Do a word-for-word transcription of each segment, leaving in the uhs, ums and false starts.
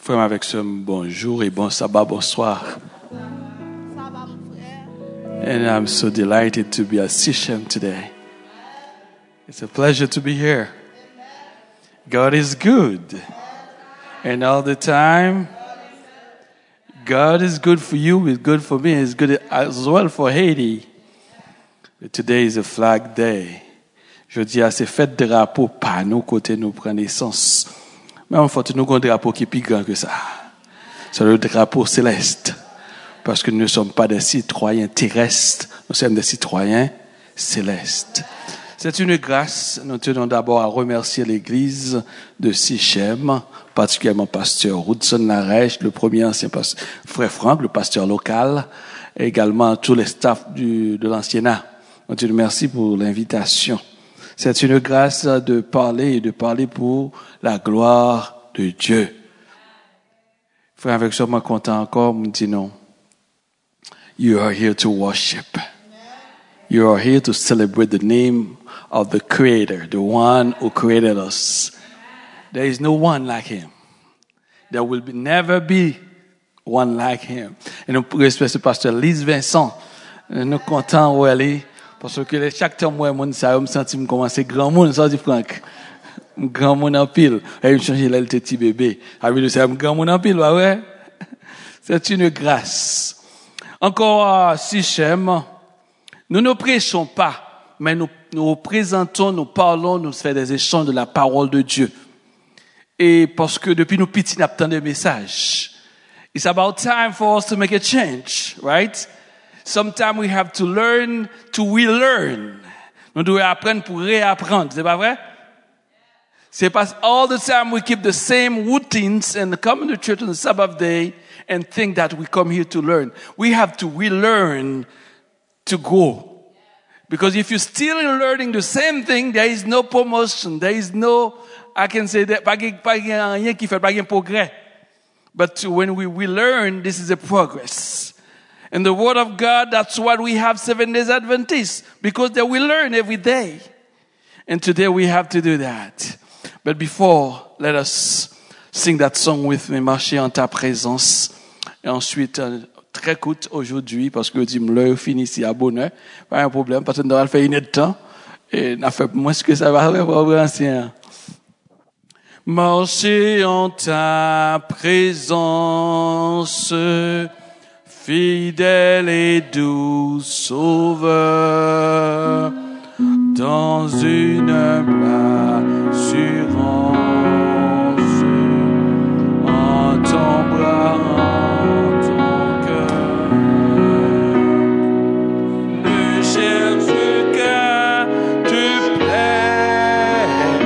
Frère avec ce bonjour et bon sabbat, bonsoir. And I'm so delighted to be at Sichem today. It's a pleasure to be here. God is good. And all the time, God is good for you, it's good for me, it's good as well for Haiti. But today is a flag day. Je dis à ces fêtes de drapeau, pas nous côté nous prendre naissance. Mais en fait, nous avons un drapeau qui est plus grand que ça. C'est le drapeau céleste. Parce que nous ne sommes pas des citoyens terrestres, nous sommes des citoyens célestes. C'est une grâce. Nous tenons d'abord à remercier l'Église de Sichem, particulièrement pasteur Hudson Larèche, le premier ancien pasteur, frère Franck, le pasteur local, et également tous les staffs du, de l'anciennat. Nous te remercions pour l'invitation. C'est une grâce de parler et de parler pour la gloire de Dieu. Frère, avec ça, moi, content encore, me dit non. You are here to worship. You are here to celebrate the name of the Creator, the one who created us. There is no one like Him. There will be, never be one like Him. Et nous respectons le pasteur Lise Vincent. Nous contents où elle est. Parce que chaque temps, moi, mon ça, me senti me commencer grand monde, ça dit Franck. Grand monde en pile. Et il change là le petit bébé. Ah oui, c'est un grand monde en pile, ouais. C'est une grâce. Encore à Sichem, nous ne prêchons pas, mais nous, nous représentons, nous parlons, nous faisons des échanges de la parole de Dieu. Et parce que depuis nous petits, nous avons des messages. It's about time for us to make a change, right? Sometimes we have to learn to relearn. Nous devons apprendre pour réapprendre, c'est pas vrai? C'est parce all the time we keep the same routines and come to church on the Sabbath day and think that we come here to learn. We have to relearn to grow. Because if you're still learning the same thing, there is no promotion. There is no, I can say that, pas rien qui fait, pas rien progrès. But when we, we learn, this is a progress. In the Word of God, that's what we have Seven Days Adventists. Because that we learn every day. And today we have to do that. But before, let us sing that song with me, Marcher en ta présence. Et ensuite, euh, très courte aujourd'hui, parce que je dis, l'heure finit ici à bonne heure. Pas un problème, parce que nous devons faire une heure de temps. Et n'a fait moins que ça va faire pour ancien. Marcher en ta présence, fidèle et doux sauveur, dans une humble assurance, en ton bras, en ton cœur, ne cherche qu'à te plaire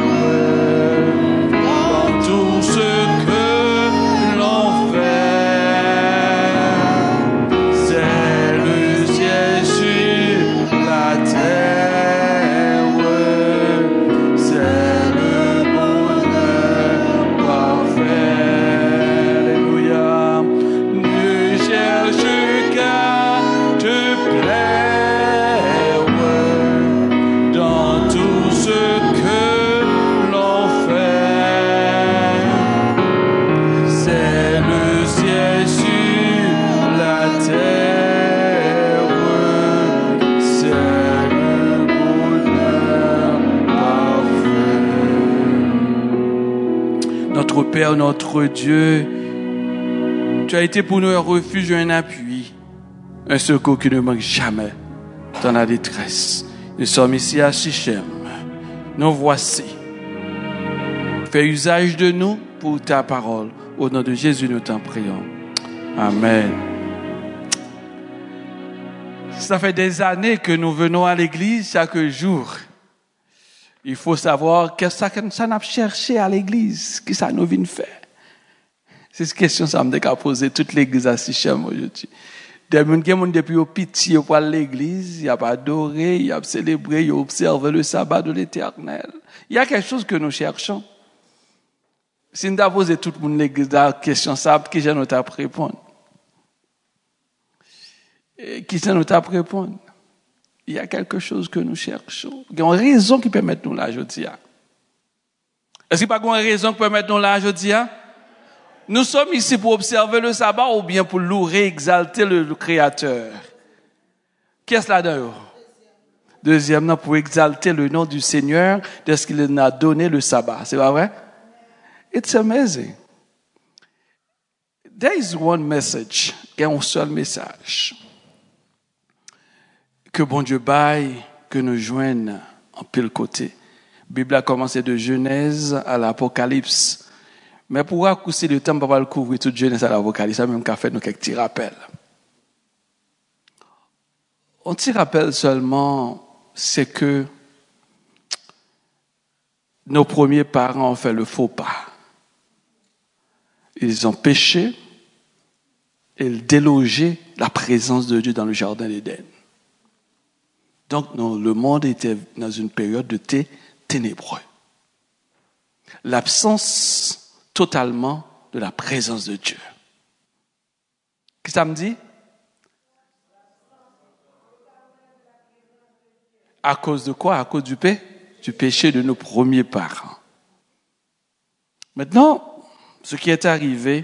dans tout ce que l'on fait, c'est le ciel sur la terre, c'est le bonheur parfait. Alléluia. Ne cherche qu'à te plaire dans tout ce que l'on fait. C'est le ciel sur la terre, c'est le bonheur parfait. Notre Père, notre Dieu, tu as été pour nous un refuge, un appui, un secours qui ne manque jamais dans la détresse. Nous sommes ici à Sichem. Nous voici. Fais usage de nous pour ta parole. Au nom de Jésus, nous t'en prions. Amen. Ça fait des années que nous venons à l'église chaque jour. Il faut savoir qu'est-ce que ça n'a cherché à l'église, qu'est-ce que ça nous vient faire. C'est cette question que ça me a posé toute l'église à Sichem aujourd'hui. Des gens qui sont depuis au petit, ils à l'église, ils ont adoré, ils ont célébré, ils ont observé le sabbat de l'Éternel. Il y a quelque chose que nous cherchons. Si nous avons posé tout le monde l'église la question, ça, qui j'ai notre à répondre? Qui j'ai notre à répondre? Il y a quelque chose que nous cherchons. Il y a une raison qui permet de nous là aujourd'hui. Est-ce qu'il n'y a pas une raison qui permet de nous là aujourd'hui? Nous sommes ici pour observer le sabbat ou bien pour louer, exalter le, le Créateur? Qu'est-ce là-dedans? Deuxièmement, pour exalter le nom du Seigneur, de ce qu'il nous a donné le sabbat. C'est pas vrai? It's amazing. There is one message. Il y a un seul message. Que bon Dieu baille, que nous joignent en pile côté. La Bible a commencé de Genèse à l'Apocalypse. Mais pour accousser le temps, on ne va pas le couvrir toute Genèse à l'Apocalypse. Ça même qu'à faire nous quelques petits rappels. Un petit rappel seulement, c'est que nos premiers parents ont fait le faux pas. Ils ont péché et ils délogé la présence de Dieu dans le jardin d'Éden. Donc, non, le monde était dans une période de thé ténébreux. L'absence totalement de la présence de Dieu. Qu'est-ce que ça me dit? À cause de quoi? À cause du péché? Du péché de nos premiers parents. Maintenant, ce qui est arrivé,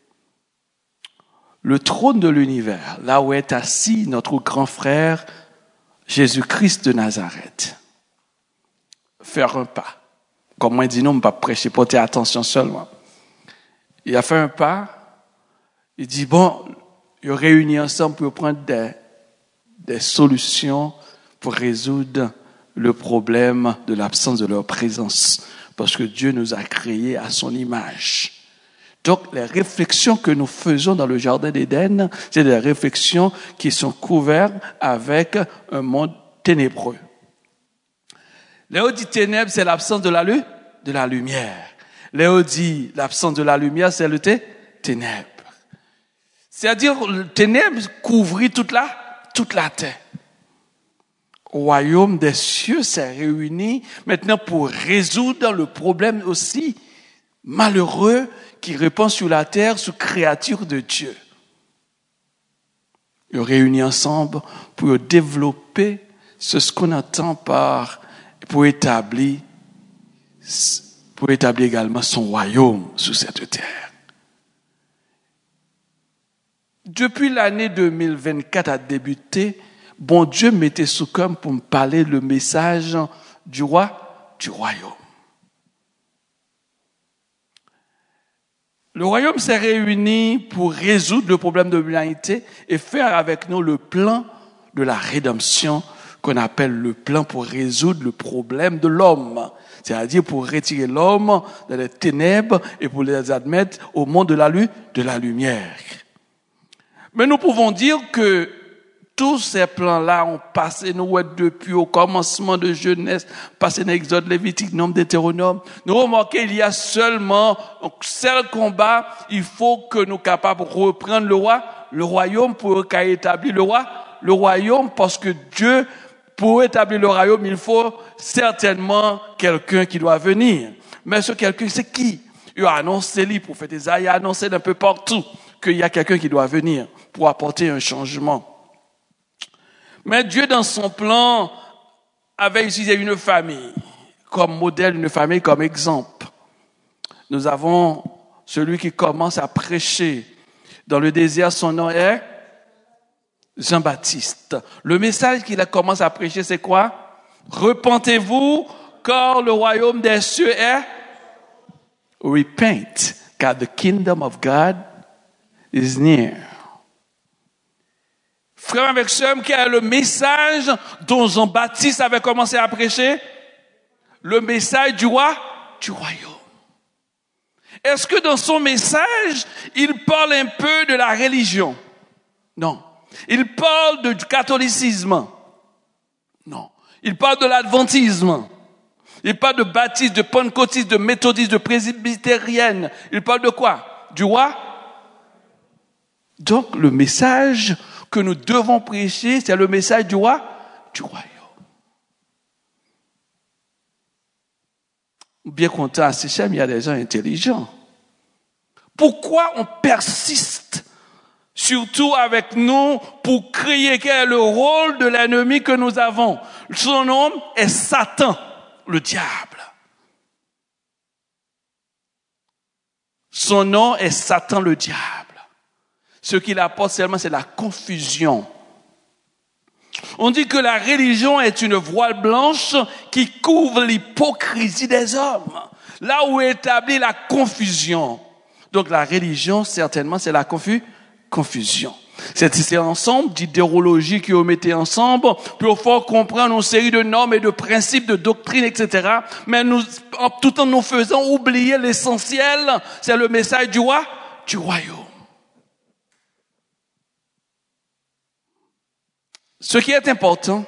le trône de l'univers, là où est assis notre grand frère Jésus-Christ de Nazareth, faire un pas. Comme moi, il dit non, on ne va pas prêcher, porter attention seulement. Il a fait un pas, il dit bon, ils réunis ensemble pour prendre des, des solutions pour résoudre le problème de l'absence de leur présence. Parce que Dieu nous a créés à son image. Donc, les réflexions que nous faisons dans le jardin d'Éden, c'est des réflexions qui sont couvertes avec un monde ténébreux. Léo dit ténèbres, c'est l'absence de la, lu- de la lumière. Léo dit l'absence de la lumière, c'est le té- ténèbre. C'est-à-dire, le ténèbre couvrit toute la, toute la terre. Le royaume des cieux s'est réuni maintenant pour résoudre le problème aussi malheureux qui répand sur la terre sous créature de Dieu. Ils réunis ensemble pour développer ce qu'on entend par, pour établir, pour établir également son royaume sur cette terre. Depuis l'année deux mille vingt-quatre a débuté, bon Dieu mettait sous cœur pour me parler le message du roi, du royaume. Le royaume s'est réuni pour résoudre le problème de l'humanité et faire avec nous le plan de la rédemption qu'on appelle le plan pour résoudre le problème de l'homme. C'est-à-dire pour retirer l'homme dans les ténèbres et pour les admettre au monde de la, de la lumière. Mais nous pouvons dire que tous ces plans-là ont passé, nous, depuis au commencement de Genèse, passé dans Exode, Lévitique, Nombre, Deutéronome. Nous remarquons qu'il y a seulement un seul combat. Il faut que nous soyons capables de reprendre le roi, le royaume pour établir le roi, le royaume, parce que Dieu, pour établir le royaume, il faut certainement quelqu'un qui doit venir. Mais ce quelqu'un, c'est qui? Il a annoncé, le prophète Isaïe a annoncé d'un peu partout qu'il y a quelqu'un qui doit venir pour apporter un changement. Mais Dieu, dans son plan, avait utilisé une famille comme modèle, une famille comme exemple. Nous avons celui qui commence à prêcher dans le désert, son nom est Jean-Baptiste. Le message qu'il a commencé à prêcher, c'est quoi? Repentez-vous, car le royaume des cieux est repent, car the kingdom of God is near. Frère avec sœur, quel est le message dont Jean-Baptiste avait commencé à prêcher? Le message du roi, du royaume. Est-ce que dans son message, il parle un peu de la religion? Non. Il parle de, du catholicisme? Non. Il parle de l'adventisme? Il parle de baptiste, de pentecôtiste, de méthodiste, de presbytérienne. Il parle de quoi? Du roi? Donc, le message que nous devons prêcher, c'est le message du roi, du royaume. Bien content à Sichem, il y a des gens intelligents. Pourquoi on persiste, surtout avec nous, pour créer quel est le rôle de l'ennemi que nous avons? Son nom est Satan, le diable. Son nom est Satan le diable. Ce qu'il apporte seulement, c'est la confusion. On dit que la religion est une voile blanche qui couvre l'hypocrisie des hommes. Là où est établie la confusion. Donc la religion, certainement, c'est la confu- confusion. C'est cet ensemble d'idéologies qui ont mis ensemble pour faire comprendre une série de normes et de principes, de doctrines, et cetera. Mais nous, en, tout en nous faisant oublier l'essentiel, c'est le message du roi, du royaume. Ce qui est important,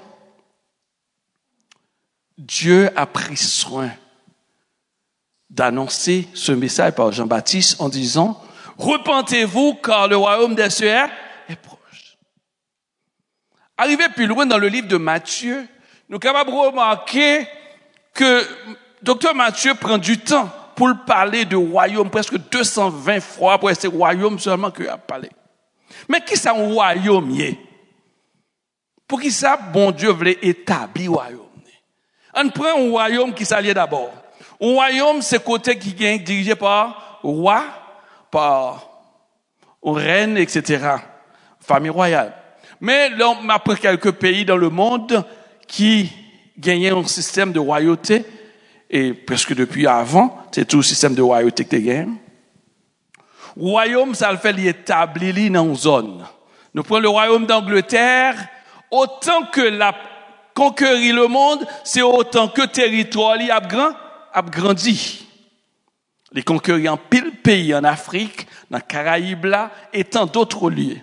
Dieu a pris soin d'annoncer ce message par Jean-Baptiste en disant « Repentez-vous car le royaume des cieux est proche. » Arrivé plus loin dans le livre de Matthieu, nous sommes capables de remarquer que docteur Matthieu prend du temps pour parler de royaume, presque deux cent vingt fois pour essayer royaume seulement qu'il a parlé. Mais qui ça un royaume y est? Pour qui ça, bon Dieu voulait établir le royaume? On prend un royaume qui s'allie d'abord. Un royaume, c'est côté qui est dirigé par roi, par reine, et cetera. Famille royale. Mais là, on a pris quelques pays dans le monde qui gagnaient un système de royauté, et presque depuis avant, c'est tout le système de royauté que tu gagnes. Royaume, ça le fait l'établir dans une zone. Nous prenons le royaume d'Angleterre, autant que la conquérir le monde, c'est autant que territoire li a grand, a grandi. Les conquérir en pile pays en Afrique, dans les Caraïbes là, et tant d'autres lieux.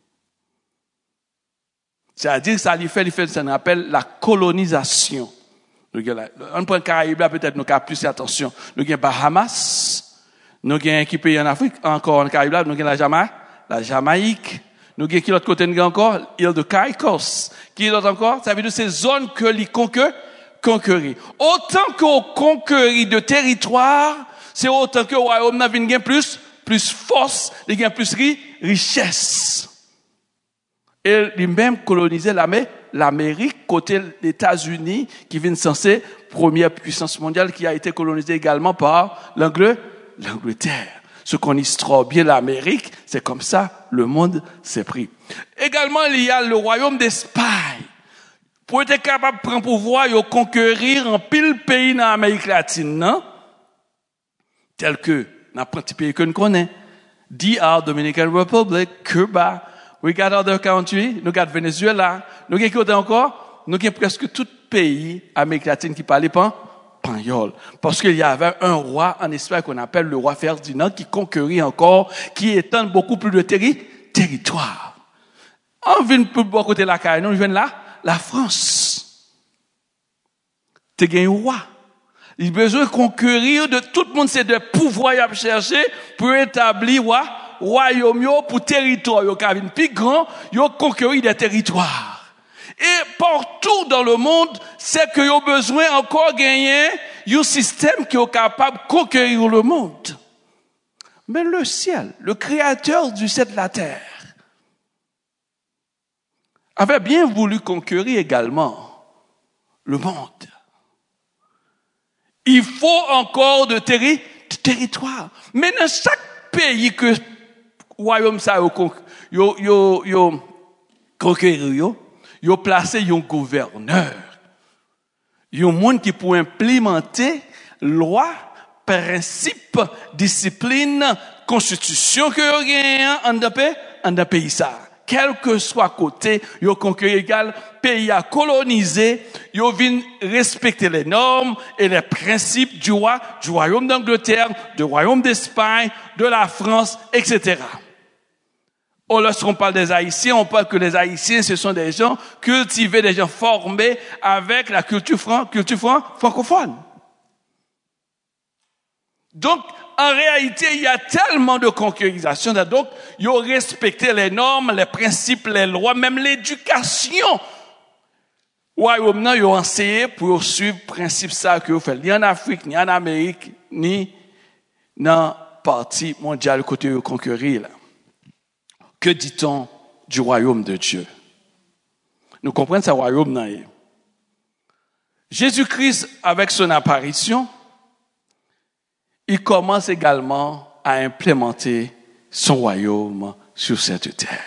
C'est-à-dire ça lui fait, lui fait, ça nous appelle la colonisation. On prend les Caraïbes là, peut-être nous avons plus attention. Nous avons Bahamas, nous avons qui pays en Afrique, encore en Caraïbes là, nous avons la Jamaïque, la Jamaïque. Nous avons qui l'autre côté nous encore, l'île de Caïcos. Qui l'autre encore? Ça veut dire ces zones que les conquérir. Conquérir. Autant qu'on conquérir de territoire, c'est autant que le royaume n'a vient plus, plus force, il gagne plus richesse. Et lui-même colonisait l'Amérique, côté des États-Unis, qui viennent censé première puissance mondiale, qui a été colonisée également par l'Angleterre. Ce qu'on histoire bien l'Amérique, c'est comme ça, le monde s'est pris. Également, il y a le royaume d'Espagne. Pour être capable de prendre pouvoir et conquérir en pile pays dans l'Amérique latine, non? Tel que, dans un petit pays que nous connaissons. D R, Dominican Republic, Cuba, we got other countries, nous got Venezuela, nous avons qui encore? Nous avons presque tout pays Amérique latine qui parlait pas espagnol. Parce qu'il y avait un roi en Espagne qu'on appelle le roi Ferdinand qui conquérit encore, qui étend beaucoup plus de terri- territoire. On vient plus de côté de la Caraïbe, nous venons là, la France. Tu as un roi. Il a besoin de conquérir de tout le monde, c'est de pouvoir y chercher pour établir roi, royaume pour territoire. Il y a plus grand, il y a conquérir des territoires. Et partout dans le monde, c'est qu'il y a besoin encore de gagner un système qui est capable de conquérir le monde. Mais le ciel, le créateur du ciel de la terre, avait bien voulu conquérir également le monde. Il faut encore de, terri- de territoire. Mais dans chaque pays que le royaume ça a conquéri, il a placé un gouverneur. Il y a un monde qui peut implémenter loi, principe, discipline, constitution que vous avez en un pays ça. Quel que soit côté, ils ont conquéri égal, pays à coloniser, ils viennent respecter les normes et les principes du roi, du royaume d'Angleterre, du royaume d'Espagne, de la France, et cetera. Oh, lorsqu'on parle des Haïtiens, on parle que les Haïtiens, ce sont des gens cultivés, des gens formés avec la culture, fran- culture fran- francophone. Donc, en réalité, il y a tellement de conquérisation. Donc, ils ont respecté les normes, les principes, les lois, même l'éducation. Ouais, ils ont enseigné pour suivre le principe ça que vous faites. Ni en Afrique, ni en Amérique, ni dans la partie mondiale côté de conquérir. Que dit-on du royaume de Dieu? Nous comprenons ce royaume là. Jésus-Christ, avec son apparition, il commence également à implémenter son royaume sur cette terre.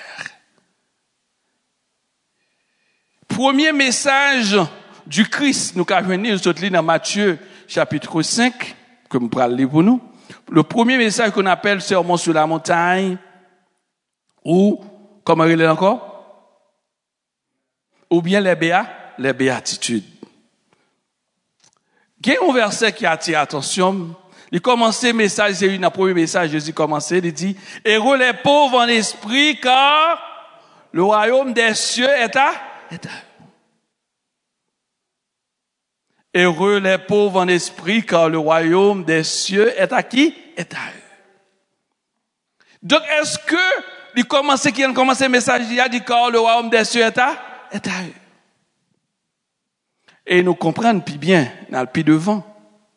Premier message du Christ, nous avons venir dans Matthieu chapitre cinq, que nous allons lire pour nous. Le premier message qu'on appelle Sermon sur la montagne, ou, comment il est encore? Ou bien les béats, les béatitudes. Il y a un verset qui attire l'attention. Il commence le message, c'est un premier message, Jésus commençait, il dit, heureux les pauvres en esprit, car le royaume des cieux est à, est à eux. Heureux les pauvres en esprit, car le royaume des cieux est à qui? Est à eux. Donc, est-ce que, il commence, qui a commencé le message, il a dit, car le royaume des cieux est à, est à eux. Et nous comprenons plus bien, dans le plus devant.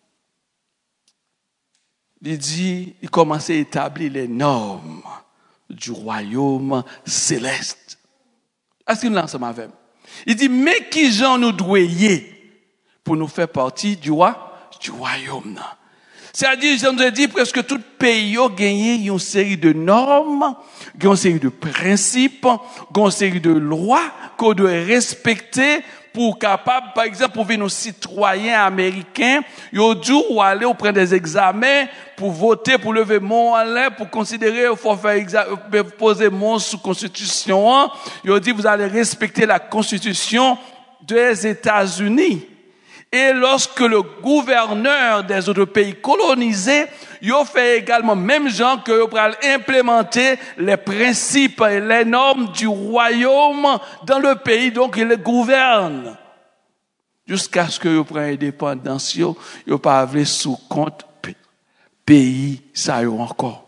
Il dit, il commence à établir les normes du royaume céleste. Est-ce qu'il nous lance ma veine? Il dit, mais qui gens nous doyer pour nous faire partie du roi, du royaume? C'est-à-dire, je nous ai dit, presque tout pays a gagné une série de normes, une série de principes, une série de lois qu'on doit respecter pour capable, par exemple, pour venir nos citoyens américains, ils dû ou aller ou prendre des examens pour voter, pour lever mon en l'air, pour considérer, il faut faire exa- poser mon sous constitution. Ils ont dit, vous allez respecter la constitution des États-Unis. Et lorsque le gouverneur des autres pays colonisés, ils ont fait également même gens que ils pourraient implémenter les principes et les normes du royaume dans le pays, donc ils les gouvernent. Jusqu'à ce que ils prennent indépendance, ils n'ont pas aller sous compte pays, ça y est encore.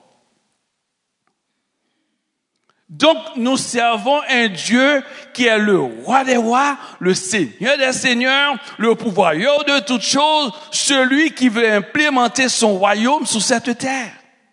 Donc, nous servons un Dieu qui est le roi des rois, le Seigneur des seigneurs, le pourvoyeur de toutes choses, celui qui veut implémenter son royaume sur cette terre.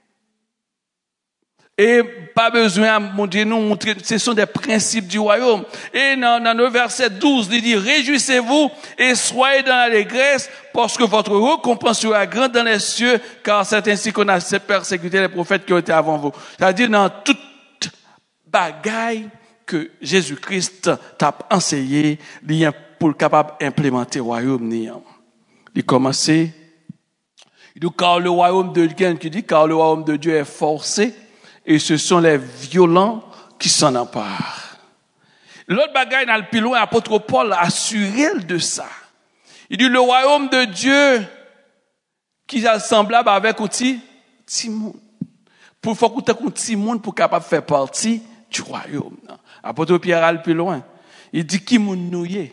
Et pas besoin de montrer, nous montrer, ce sont des principes du royaume. Et dans, dans le verset douze, il dit, réjouissez-vous et soyez dans l'allégresse, parce que votre récompense sera grande dans les cieux, car c'est ainsi qu'on a persécuté les prophètes qui ont été avant vous. C'est-à-dire, dans toute bagaille que Jésus-Christ t'a enseigné, pour être capable d'implémenter le royaume. Il commence, il dit, car le royaume de Dieu, qui dit, car le royaume de Dieu est forcé, et ce sont les violents qui s'en emparent. L'autre bagaille dans le plus loin, l'apôtre Paul a assuré de ça. Il dit, le royaume de Dieu, qui est semblable avec un petit, petit monde. Pour faire un petit monde pour capable faire partie du royaume. Apôtre Pierre a le plus loin. Il dit, qui moun nouye?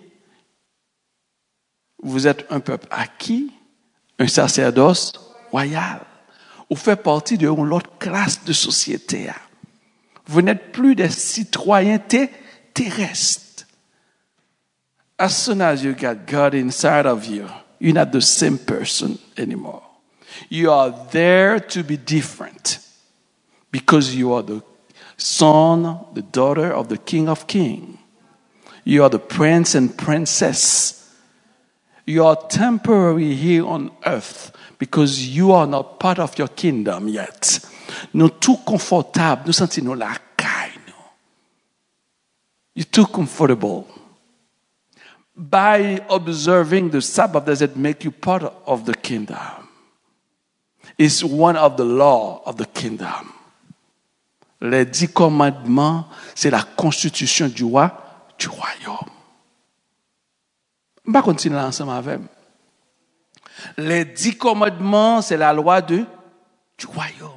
Vous êtes un peuple acquis, un sacerdoce royal. Vous faites partie de une autre classe de société. Vous n'êtes plus des citoyens terrestres. As soon as you got God inside of you, you're not the same person anymore. You are there to be different because you are the son, the daughter of the King of Kings. You are the prince and princess. You are temporary here on earth because you are not part of your kingdom yet. Nous tout confortable, nous sentons la caille. You're too comfortable. By observing the Sabbath, does it make you part of the kingdom? It's one of the law of the kingdom. Les dix commandements, c'est la constitution du roi, du royaume. On va continuer ensemble avec. Les dix commandements, c'est la loi de, du royaume.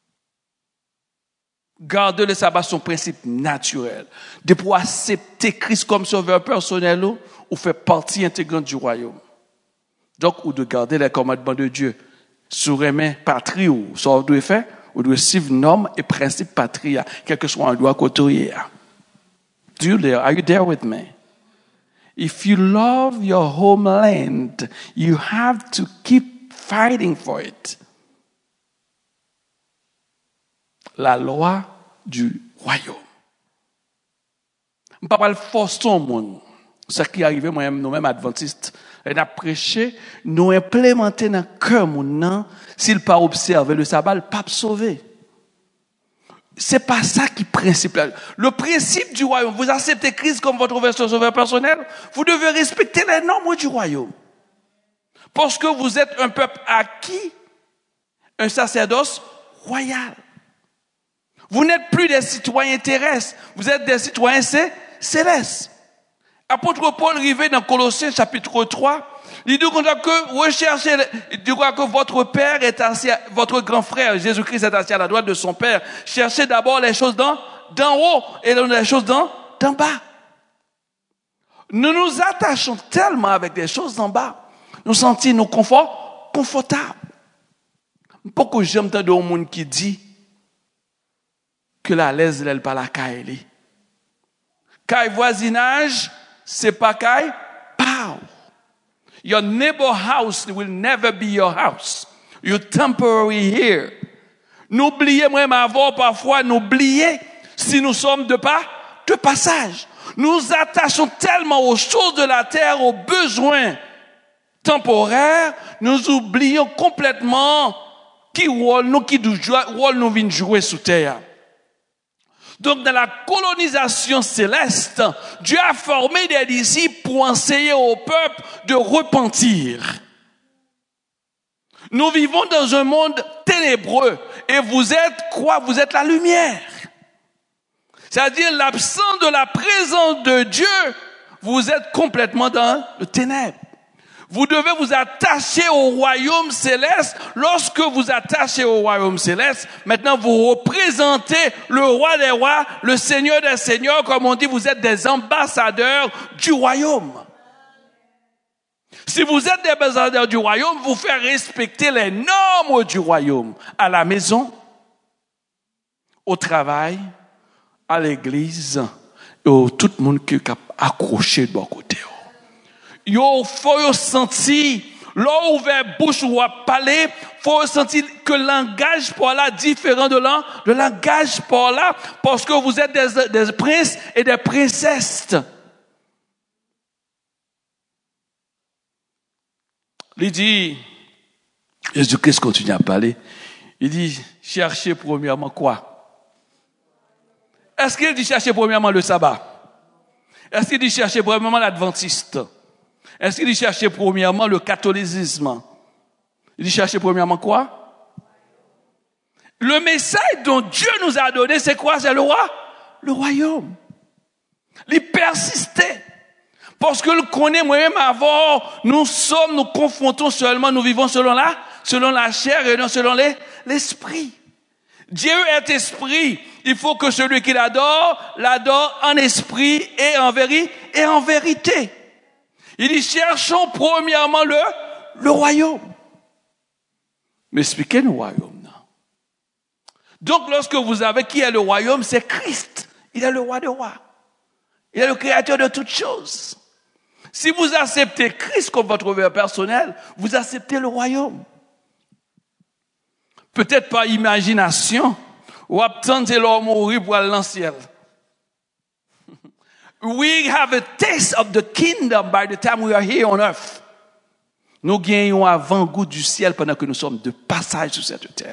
Garder le sabbat, son principe naturel. De pouvoir accepter Christ comme sauveur personnel ou faire partie intégrante du royaume. Donc, ou de garder les commandements de Dieu. Sur aimer patrie ou ça vous devez faire, vous devez suivre normes et principes patria, quel que soit un droit côtoyer. Do you there? Are you there with me? If you love your homeland, you have to keep fighting for it. La loi du royaume. Je ne peux pas le forcer au monde. Ce qui est arrivé, moi-même, nous-mêmes adventistes, on a prêché, nous implémenter dans le cœur, mon s'il pas observé le sabbat, le pape sauvé. C'est pas ça qui est principal. Le principe du royaume, vous acceptez Christ comme votre sauveur personnel, vous devez respecter les normes du royaume. Parce que vous êtes un peuple acquis, un sacerdoce royal. Vous n'êtes plus des citoyens terrestres, vous êtes des citoyens célestes. Apôtre Paul arrivé dans Colossiens chapitre trois, il dit que recherchez, il dit que votre père est assis, votre grand frère Jésus-Christ est assis à la droite de son père. Cherchez d'abord les choses d'en, d'en haut et les choses d'en, d'en bas. Nous nous attachons tellement avec des choses d'en bas, nous sentons nos conforts confortables. Pourquoi j'aime entendre un monde qui dit que la laisse elle pas la caille. Caille voisinage, c'est pas caille pow. Your neighbor house will never be your house. You're temporary here. N'oubliez même avant parfois n'oubliez si nous sommes de pas de passage. Nous attachons tellement aux choses de la terre, aux besoins temporaires, nous oublions complètement qui rôle nous qui rôle nous vient jouer sous terre. Donc, dans la colonisation céleste, Dieu a formé des disciples pour enseigner au peuple de repentir. Nous vivons dans un monde ténébreux et vous êtes quoi? Vous êtes la lumière. C'est-à-dire l'absence de la présence de Dieu, vous êtes complètement dans le ténèbre. Vous devez vous attacher au royaume céleste. Lorsque vous attachez au royaume céleste, maintenant vous représentez le roi des rois, le seigneur des seigneurs. Comme on dit, vous êtes des ambassadeurs du royaume. Si vous êtes des ambassadeurs du royaume, vous faites respecter les normes du royaume. À la maison, au travail, à l'église, et au tout le monde qui est accroché de bon côté. Yo faut sentir là ouvert bouche ou à parler, faut sentir que le langage par là différent de là, le langage par là parce que vous êtes des, des princes et des princesses. Il dit Jésus-Christ continue à parler. Il dit cherchez premièrement quoi? Est-ce qu'il dit chercher premièrement le sabbat? Est-ce qu'il dit chercher premièrement l'adventiste? Est-ce qu'il dit chercher premièrement le catholicisme? Il dit chercher premièrement quoi? Le message dont Dieu nous a donné, c'est quoi? C'est le roi? Le royaume. Il persistait. Parce que le connaît moi-même avant, nous sommes, nous confrontons seulement, nous vivons selon la, selon la chair et non selon les, l'esprit. Dieu est esprit. Il faut que celui qui l'adore, l'adore en esprit et en vérité, et en vérité. Il dit, cherchons premièrement le, le royaume. Mais expliquez-nous le royaume, non? Donc, lorsque vous avez qui est le royaume, c'est Christ. Il est le roi des rois. Il est le créateur de toutes choses. Si vous acceptez Christ comme votre sauveur personnel, vous acceptez le royaume. Peut-être par imagination, ou attendre l'homme mourir pour aller dans le ciel. We have a taste of the kingdom by the time we are here on earth. Nous gagnons avant-goût du ciel pendant que nous sommes de passage sur cette terre.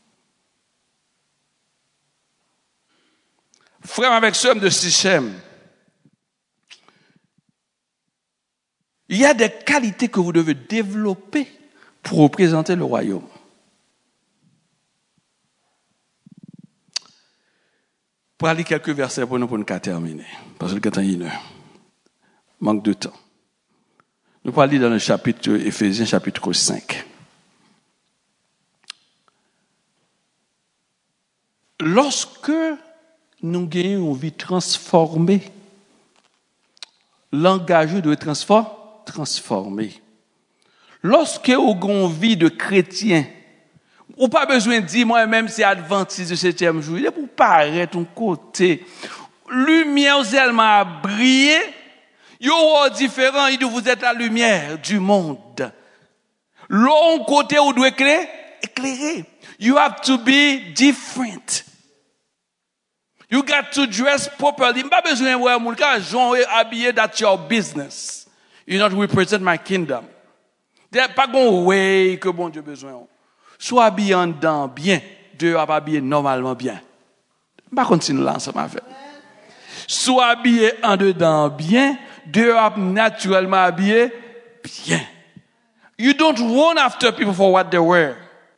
Frère avec sœur de Sichem, il y a des qualités que vous devez développer pour représenter le royaume. Pour aller quelques versets pour nous, pour nous terminer. Parce que le temps est une heure. Manque de temps. Nous allons lire dans le chapitre, Éphésiens, chapitre cinq. Lorsque nous gagnons une vie transformée, l'engagé doit être transformé. Lorsque vous avez une vie de chrétien, ou pas besoin de dire, moi-même, c'est adventiste du septième jour. Il est pour paraître ton côté. Lumière, tellement brillé. Yo, différent, il dit, vous êtes la lumière du monde. L'autre côté, vous devez éclairer, éclairer. You have to be different. You got to dress properly. Pas besoin de voir mon cas, Jean habillé, that's your business. You not represent my kingdom. There pas gon way que bon Dieu besoin. Soit habillé en dedans bien, Dieu a pas habillé normalement bien. Pas continuer là ensemble avec. Soit habillé en dedans bien, Dieu a naturellement habillé bien. You don't run after people for what they wear.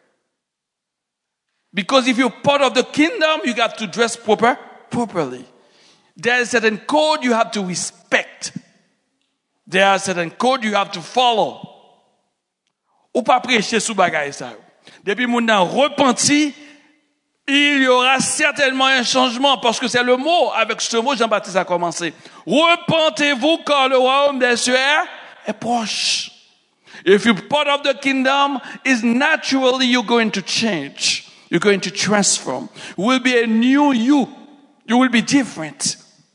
Because if you're part of the kingdom, you got to dress proper, properly. There is certain code you have to respect. There are certain code you have to follow. Ou pas prêcher sous bagaille ça. Depuis moun nan repenti, il y aura certainement un changement parce que c'est le mot, avec ce mot Jean-Baptiste a commencé. Repentez-vous car le royaume des cieux est proche. If you're part of the kingdom, is naturally you're going to change. You're going to transform. You will be a new you. You will be different.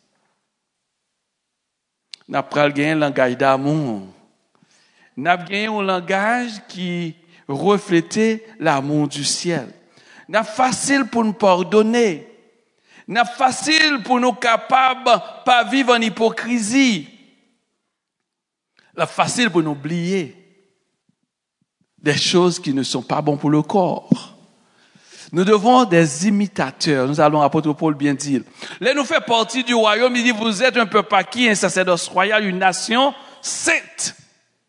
N'a pas gagné un langage d'amour. N'a gagné un langage qui reflétait l'amour du ciel. N'a facile pour nous pardonner. N'a facile pour nous capables pas vivre en hypocrisie. La facile pour nous oublier des choses qui ne sont pas bonnes pour le corps. Nous devons être des imitateurs. Nous allons, apôtre Paul bien dire. Là, nous fait partie du royaume. Il dit, vous êtes un peuple acquis, un sacerdoce royal, une nation sainte.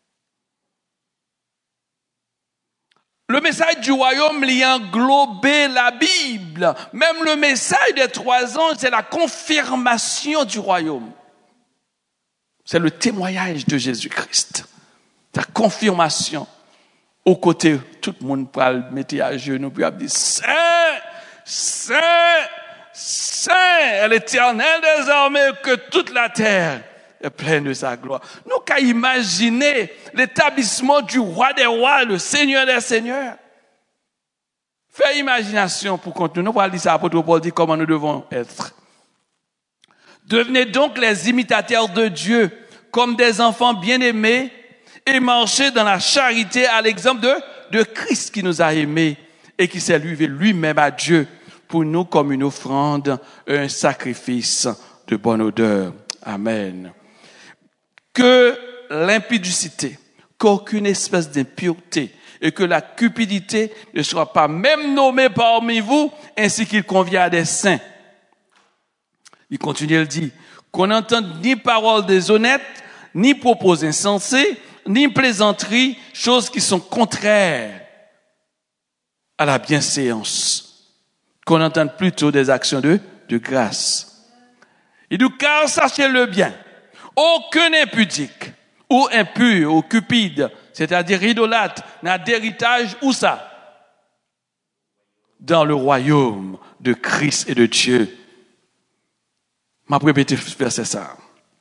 Le message du royaume, il englobait la Bible. Même le message des trois anges, c'est la confirmation du royaume. C'est le témoignage de Jésus-Christ. La confirmation. Au côté, tout le monde peut le mettre à genoux, puis dire, Saint, Saint, Saint est l'Éternel désormais que toute la terre est pleine de sa gloire. Nous qu'à imaginer l'établissement du roi des rois, le Seigneur des seigneurs. Fais imagination pour continuer. Nous allons dire ça, apôtre Paul dit comment nous devons être. Devenez donc les imitateurs de Dieu, comme des enfants bien-aimés, et marchez dans la charité à l'exemple de, de Christ qui nous a aimés et qui s'est livré lui-même à Dieu pour nous comme une offrande, un sacrifice de bonne odeur. Amen. Que l'impudicité, qu'aucune espèce d'impureté et que la cupidité ne soit pas même nommée parmi vous ainsi qu'il convient à des saints. Il continue, il dit, qu'on n'entende ni paroles déshonnêtes, ni propos insensés, ni plaisanteries, choses qui sont contraires à la bienséance. Qu'on entende plutôt des actions de, de grâce. Il dit, car sachez-le bien, aucun impudique, ou impur, ou cupide, c'est-à-dire idolâtre, n'a d'héritage où ça? Dans le royaume de Christ et de Dieu. M'a répété verset ça.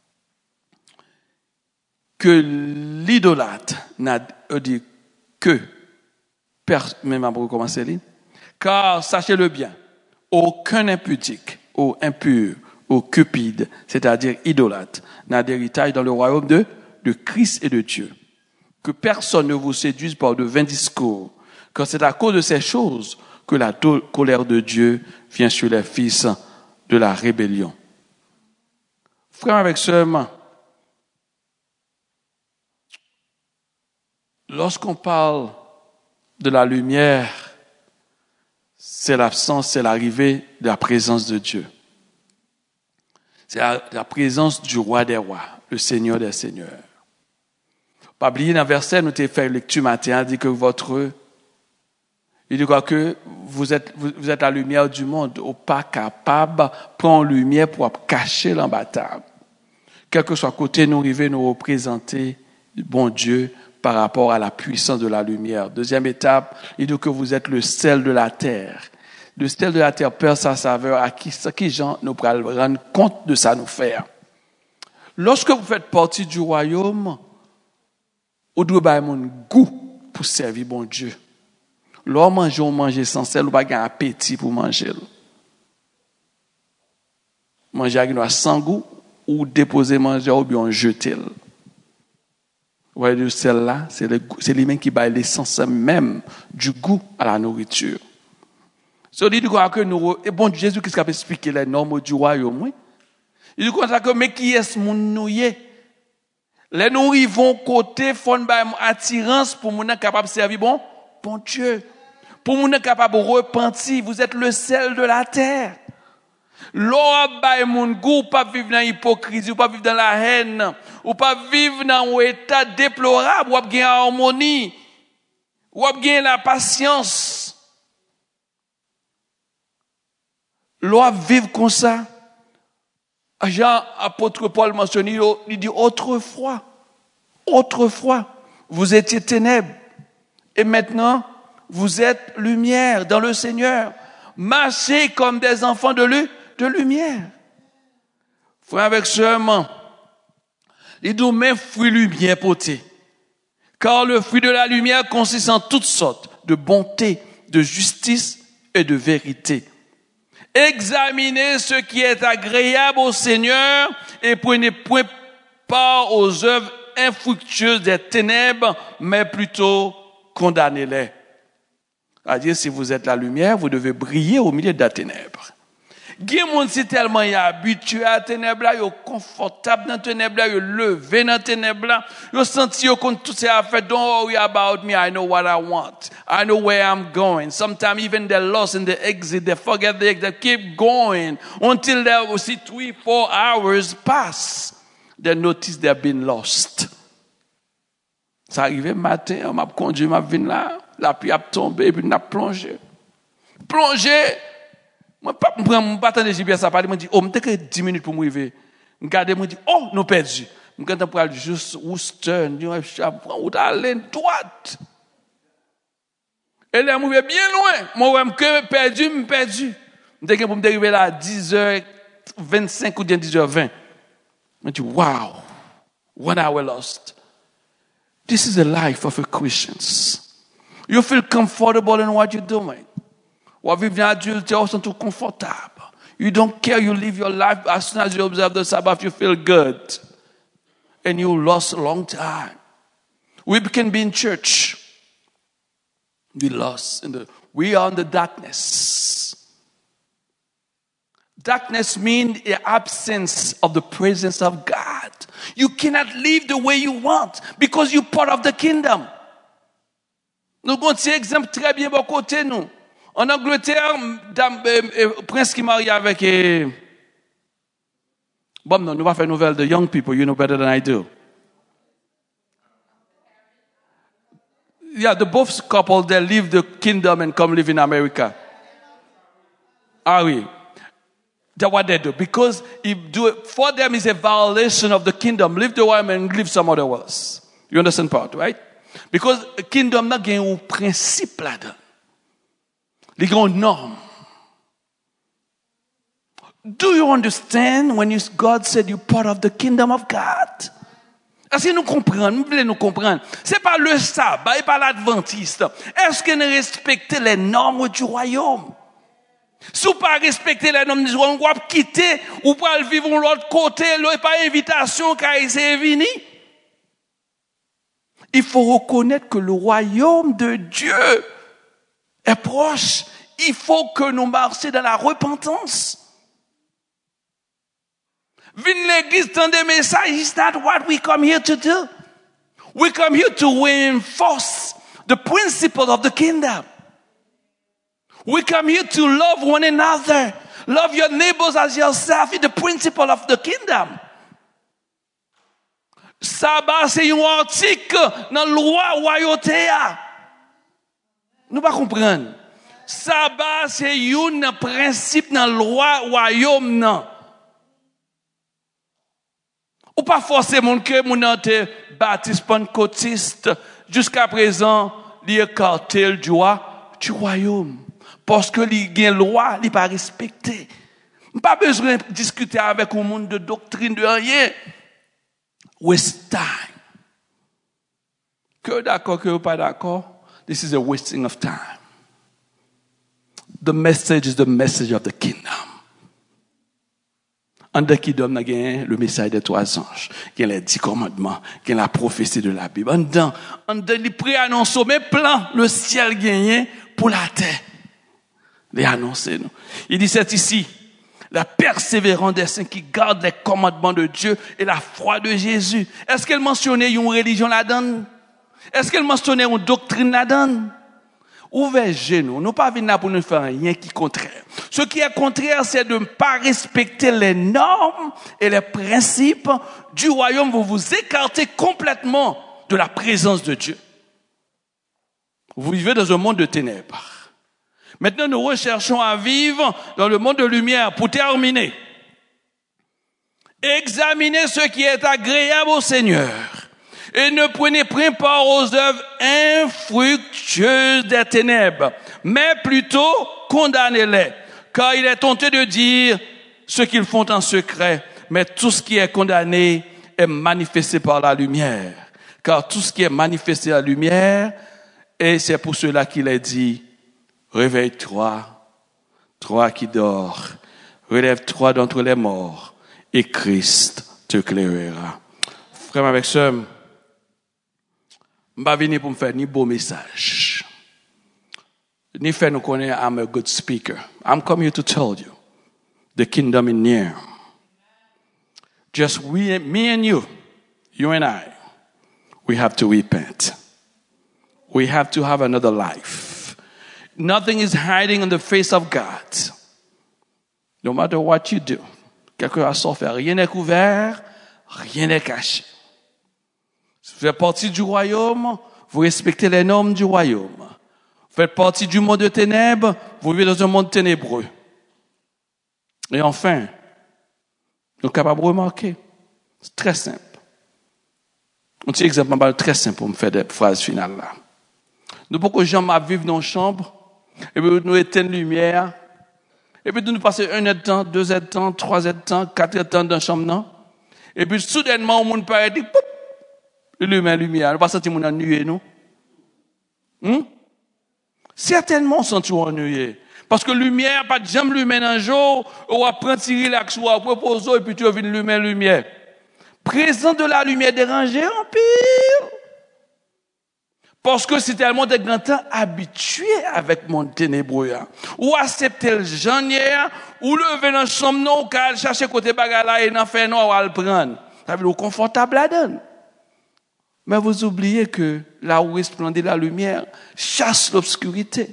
Que l'idolâtre n'a dit que, même à recommencer, car sachez-le bien, aucun impudique, ou impur, ou cupide, c'est-à-dire idolâtre, n'a d'héritage dans le royaume de, de Christ et de Dieu. Que personne ne vous séduise par de vains discours, car c'est à cause de ces choses que la colère de Dieu vient sur les fils de la rébellion. Frère avec seulement, lorsqu'on parle de la lumière, c'est l'absence, c'est l'arrivée de la présence de Dieu. C'est la, la présence du roi des rois, le Seigneur des seigneurs. Pas oublier dans le verset, nous t'ai fait lecture matin, dit que votre, il dit quoi que vous êtes, vous, vous êtes la lumière du monde, ou pas capable de prendre lumière pour cacher l'imbattable. Quel que soit côté nous arriver, nous représenter bon Dieu par rapport à la puissance de la lumière. Deuxième étape, il dit que vous êtes le sel de la terre. Le sel de la terre perd sa saveur à qui, à qui gens nous pourrons rendre compte de ça nous faire. Lorsque vous faites partie du royaume, vous devez avoir un goût pour servir bon Dieu. Lorsque manger, on mange sans sel, vous n'avez pas appétit pour manger. Manger avec sans goût, ou déposer manger ou bien jeter. Vous voyez, le sel là, c'est le, c'est lui-même qui bat l'essence même du goût à la nourriture. So, il dit que nous, et bon, Jésus, qu'est-ce qu'il a expliqué les normes du royaume, oui? Il dit comme ça que, mais qui est-ce moun nou yé? Les nous vont côté, font ba attirance pour moun capable de servir bon, bon Dieu. Pour moun capable de repentir, vous êtes le sel de la terre. L'on ba moun goût, pas vivre dans l'hypocrisie, ou pas vivre dans la haine, ou pas vivre dans un état déplorable, ou pas gagner harmonie, ou pas gagner la patience. L'on vivre comme ça. Jean, apôtre Paul mentionne, il dit autrefois, autrefois, vous étiez ténèbres, et maintenant, vous êtes lumière dans le Seigneur. Marchez comme des enfants de, lu, de lumière. Frère avec seulement, il dit, mais fruit lumière porté. Car le fruit de la lumière consiste en toutes sortes de bonté, de justice et de vérité. Examinez ce qui est agréable au Seigneur et prenez point part aux œuvres infructueuses des ténèbres, mais plutôt condamnez-les. C'est-à-dire, si vous êtes la lumière, vous devez briller au milieu de la ténèbre. Quelqu'un si tellement habitué à la ténèbre, il est confortable dans la ténèbre, il est levé dans la ténèbre, il senti que tout ça a fait, don't worry about me, I know what I want. I know where I'm going. Sometimes even they're lost in the exit, they forget the exit, keep going until they see three, four hours pass. They notice they've been lost. Ça arrive matin, on m'a conduit, m'a venu là, la pluie a tombé, puis on a plongé. Plongé! Moi, je ne pas attendre G P S à parler. Je me dis, oh, je que dix minutes pour m'arriver. Je regarde, je me dis, oh, nous perdus. Je me dis, pour aller juste Worcester, je prends aller droite. Et là, je suis bien loin. Moi, je suis perdu, je suis perdu. Je me dis, pour m'arriver là à dix heures vingt-cinq ou dix heures vingt. Je me dis, wow, one hour lost. This is the life of a Christian. You feel comfortable in what you're doing. Ou vivre dans l'adulte, tu es tout confortable. You don't care, you live your life. As soon as you observe the Sabbath, you feel good. And you lost a long time. We can be in church. We lost. In the, we are in the darkness. Darkness means the absence of the presence of God. You cannot live the way you want because you're part of the kingdom. Nous avons un exemple très bien de côté nous. En Angleterre, dame, euh, euh, prince qui marie avec euh, bon non, nous va faire nouvelle de young people, you know better than I do. Yeah, the both couple they leave the kingdom and come live in America. Ah oui. That's what they do because if do it, for them is a violation of the kingdom. Leave the woman and live somewhere else. You understand part, right? Because the kingdom n'a gain un principe là-dedans. Les grandes normes. Do you understand when you, God said you're part of the kingdom of God? Est-ce que nous comprenons? Nous voulons nous comprendre. C'est pas le sabbat et pas l'adventiste. Est-ce que nous respectons les normes du royaume? Si vous ne pas respecter les normes du royaume, vous pouvez quitter ou pas vivre de l'autre côté, et pas invitation car il s'est venu. Il faut reconnaître que le royaume de Dieu est proche. Il faut que nous marchions dans la repentance. Venir l'église dans des messages is not what we come here to do. We come here to reinforce the principle of the kingdom. We come here to love one another. Love your neighbors as yourself is the principle of the kingdom. Sabbat, c'est un article dans la loi royauté. Nous pas comprendre. Sabbat, c'est un principe dans le roi royaume. Non. Ou pas forcément que mon ante baptiste pentecôtiste jusqu'à présent, il écarté du roi du royaume. Parce que il y a une loi, il pas respecté. Pas besoin de discuter avec un monde de doctrine de rien. Waste time. Que d'accord, que pas d'accord. This is a wasting of time. The message is the message of the kingdom. En de qui donne le message des trois anges, qui est les dix commandements, qui est la prophétie de la Bible. En dedans, en dedans, il préannonce mes plans, le ciel gagné pour la terre. les annoncer nous. Il dit c'est ici la persévérance des saints qui gardent les commandements de Dieu et la foi de Jésus. Est-ce qu'elle mentionnait une religion là-dedans? Est-ce qu'elle mentionnait une doctrine là-dedans? Ouvrez genoux, nous pas venir là pour nous faire rien qui est contraire. Ce qui est contraire, c'est de ne pas respecter les normes et les principes du royaume. Vous vous écartez complètement de la présence de Dieu. Vous vivez dans un monde de ténèbres. Maintenant, nous recherchons à vivre dans le monde de lumière. Pour terminer, examinez ce qui est agréable au Seigneur et ne prenez point part aux œuvres infructueuses des ténèbres, mais plutôt condamnez-les, car il est tenté de dire ce qu'ils font en secret, mais tout ce qui est condamné est manifesté par la lumière, car tout ce qui est manifesté à la lumière, et c'est pour cela qu'il est dit, réveille-toi, toi qui dors, relève-toi d'entre les morts, et Christ te éclairera. Frère avec sœur, je ne suis pas venu pour me faire ni beau message, ni faire nous connaître I'm a good speaker. I'm come here to tell you, the kingdom is near. Just we, me and you, you and I, we have to repent. We have to have another life. Nothing is hiding on the face of God. No matter what you do, quelque chose à s'en faire. Rien n'est couvert, rien n'est caché. Vous faites partie du royaume, vous respectez les normes du royaume. Vous faites partie du monde de ténèbres, vous vivez dans un monde ténébreux. Et enfin, nous sommes capables de remarquer. C'est très simple. Un petit exemple très simple pour me faire des phrases finales là. Nous pouvons jamais vivre dans une chambre, et puis nous éteindre la lumière, et puis nous passer un heure de temps, deux heures de temps, trois heures de temps, quatre heures de temps dans la chambre, non? Et puis soudainement, le monde paraît, dit, poup, il allume la lumière. Nous ne pas sentir mon ennuyé, non? Hmm? Certainement, on sent ennuyé. Parce que lumière, pas de jamais lumière un jour, on va prendre tirer l'axe, ou à proposer, et puis tu vas venir lumière, lumière. Présent de la lumière dérangée en pire. Parce que c'est tellement de grand temps habitué avec mon ténébreux. Ou accepter le genre, ou lever dans la chambre, non, ou chercher côté bagala et n'en faire non, ou à le prendre. Ça veut dire confortable là-dedans. Mais vous oubliez que là où resplendit la lumière, chasse l'obscurité.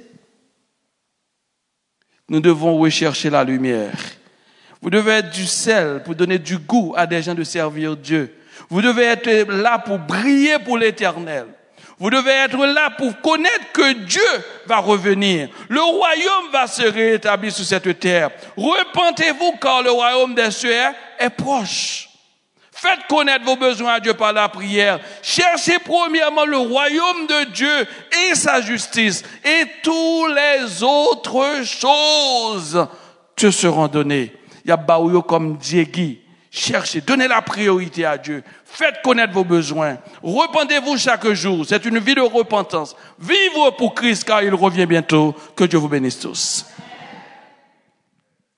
Nous devons rechercher la lumière. Vous devez être du sel pour donner du goût à des gens de servir Dieu. Vous devez être là pour briller pour l'Éternel. Vous devez être là pour connaître que Dieu va revenir. Le royaume va se rétablir sur cette terre. Repentez-vous car le royaume des cieux est proche. Faites connaître vos besoins à Dieu par la prière. Cherchez premièrement le royaume de Dieu et sa justice. Et toutes les autres choses te seront données. Il y a Baouyo comme Diegui. Cherchez, donnez la priorité à Dieu. Faites connaître vos besoins. Repentez-vous chaque jour. C'est une vie de repentance. Vivre pour Christ car il revient bientôt. Que Dieu vous bénisse tous.